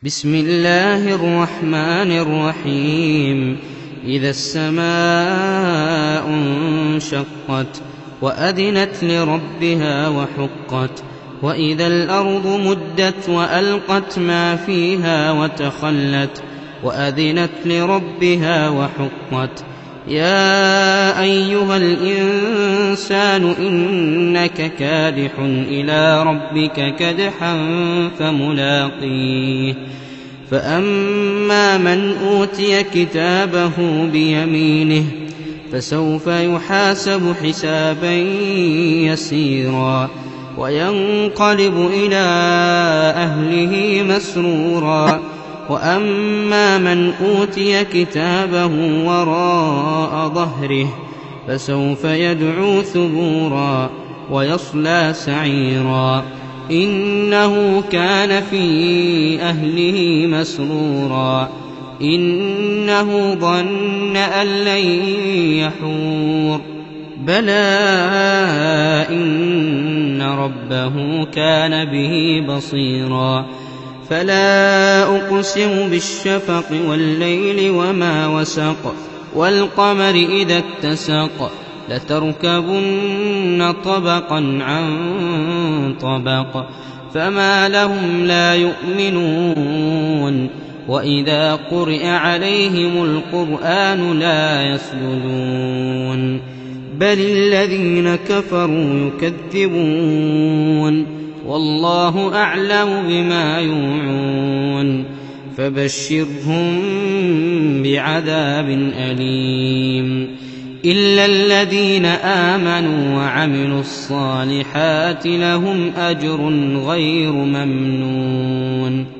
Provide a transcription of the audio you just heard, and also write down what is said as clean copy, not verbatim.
بسم الله الرحمن الرحيم. إذا السماء انشقت وأذنت لربها وحقت وإذا الأرض مدت وألقت ما فيها وتخلت وأذنت لربها وحقت. يا أيها الإنسان إنك كادح إلى ربك كدحا فملاقيه. فأما من أوتي كتابه بيمينه فسوف يحاسب حسابا يسيرا وينقلب إلى أهله مسرورا. وأما من أوتي كتابه وراء ظهره فسوف يدعو ثبورا ويصلى سعيرا إنه كان في أهله مسرورا إنه ظن أن لن يحور بلى إن ربه كان به بصيرا. فلا أقسم بالشفق والليل وما وسق والقمر إذا اتسق لتركبن طبقا عن طبق فما لهم لا يؤمنون وإذا قرئ عليهم القرآن لا يسجدون بل الذين كفروا يكذبون والله أعلم بما يوعون فبشرهم بعذاب أليم إلا الذين آمنوا وعملوا الصالحات لهم أجر غير ممنون.